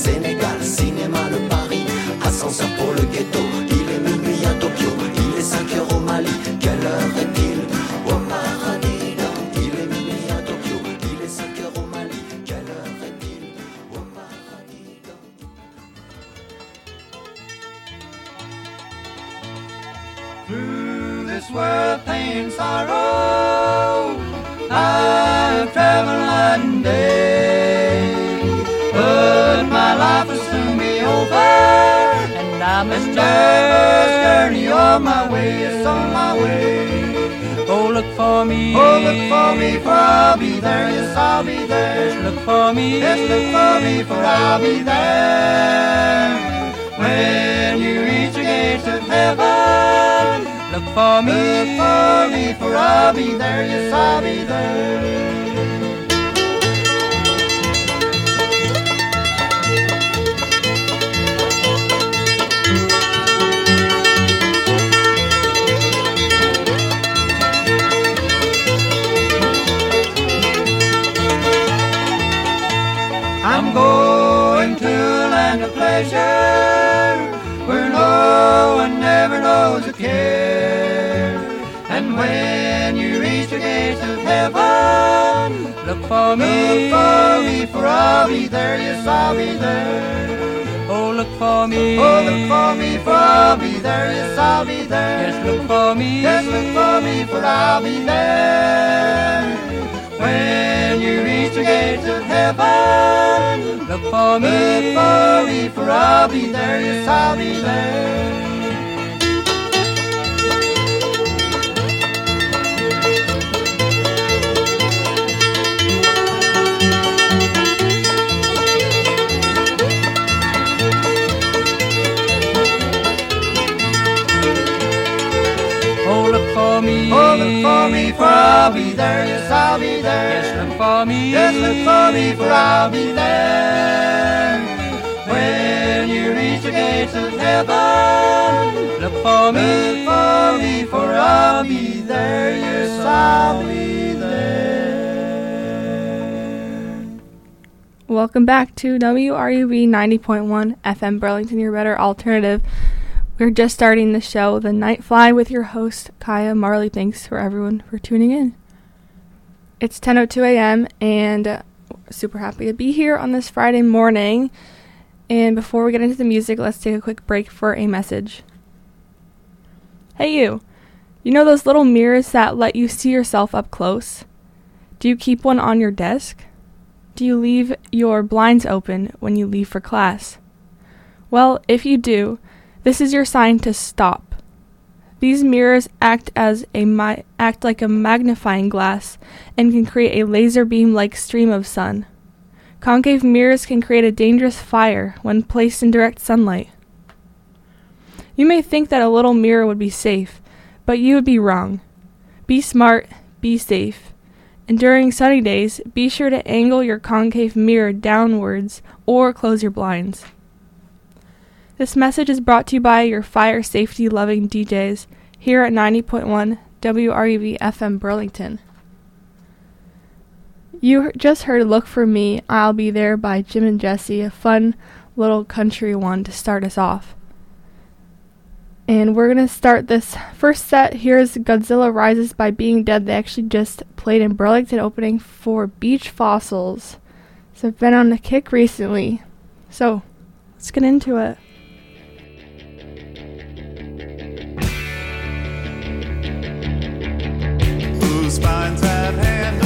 Sénégal, cinéma, le Paris, ascenseur pour le ghetto. Il est minuit à Tokyo, il est 5 heures au Mali. Quelle heure est-il au paradis? Il est minuit à Tokyo, il est 5 heures au Mali. Quelle heure est-il au paradis? Through this world, pain, sorrow, I've traveled night and day, but my life will soon be over, and I must journey on my way, yes, on my way. Oh, look for me, for I'll be there, yes, I'll be there. Yes, look for me, for I'll be there. When you reach the gates of heaven, look for me, for I'll be there, yes, I'll be there. I'm going to a land of pleasure, where no one ever knows a care. And when you reach the gates of heaven, look for me, for I'll be there, yes, I'll be there. Oh, look for me, for I'll be there, yes, I'll be there. Yes, look for me, for I'll be there. When you reach the gates of heaven, look for me, for I'll be there, yes, I'll be there. Oh, look for me, for I'll be there, yes, I'll be there. Yes, look for me, for I'll be there. When you reach the gates of heaven, look for me, for I'll be there, yes, I'll be there. Welcome back to WRUV 90.1 FM Burlington, your better alternative. We're just starting the show, The Night Fly, with your host, Kaya Marley. Thanks for everyone for tuning in. It's 10:02 a.m. and super happy to be here on this Friday morning. And before we get into the music, let's take a quick break for a message. Hey you know those little mirrors that let you see yourself up close? Do you keep one on your desk? Do you leave your blinds open when you leave for class? Well, if you do, this is your sign to stop. These mirrors act like a magnifying glass and can create a laser beam-like stream of sun. Concave mirrors can create a dangerous fire when placed in direct sunlight. You may think that a little mirror would be safe, but you would be wrong. Be smart, be safe. And during sunny days, be sure to angle your concave mirror downwards or close your blinds. This message is brought to you by your fire safety loving DJs here at 90.1 WRUV FM Burlington. You just heard Look For Me, I'll Be There by Jim and Jesse, a fun little country one to start us off. And we're going to start this first set. Here's Godzilla Rises by Being Dead. They actually just played in Burlington opening for Beach Fossils. So I've been on a kick recently. So let's get into it. Whose spines have handles